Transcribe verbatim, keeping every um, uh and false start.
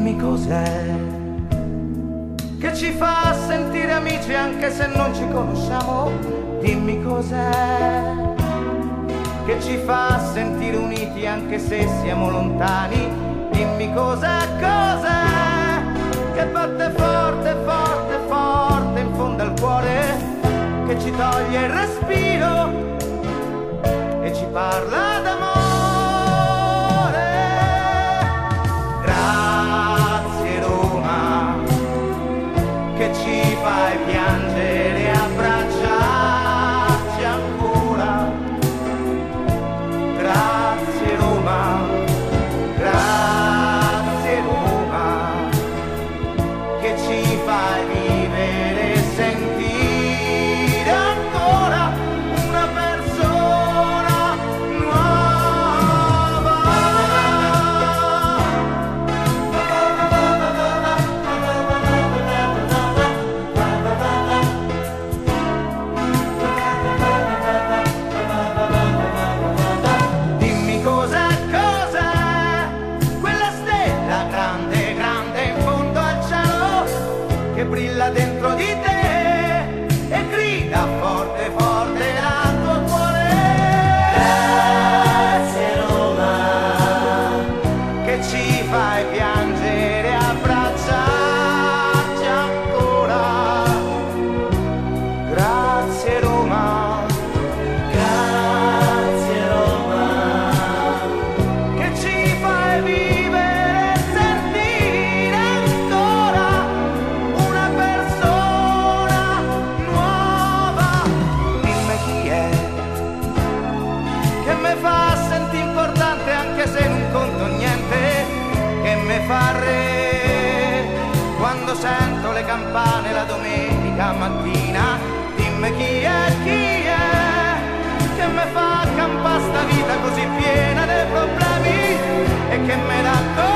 Dimmi cos'è che ci fa sentire amici anche se non ci conosciamo. Dimmi cos'è che ci fa sentire uniti anche se siamo lontani. Dimmi cos'è, cos'è che batte forte, forte, forte in fondo al cuore, che ci toglie il respiro e ci parla d'amore. Grazie Roma, che ci fai piangere e abbracciarci ancora. Grazie Roma, grazie Roma, che ci fai vivere e sentire ancora una persona nuova. Dimmi cos'è, cos'è quella stella grande, grande in fondo al cielo, che brilla dentro di te e grida forte, forte al tuo cuore. Grazie Roma, che ci fai piangere e abbracciarci ancora. Grazie Roma, grazie Roma, che ci fai vivere e sentire ancora una persona nuova. Dimmi chi è che mi fa sentire importante anche se non conto niente, che mi fa re quando sento le campane la domenica mattina. Dimmi chi è, chi è che mi fa campare sta vita così piena di problemi e che mi dà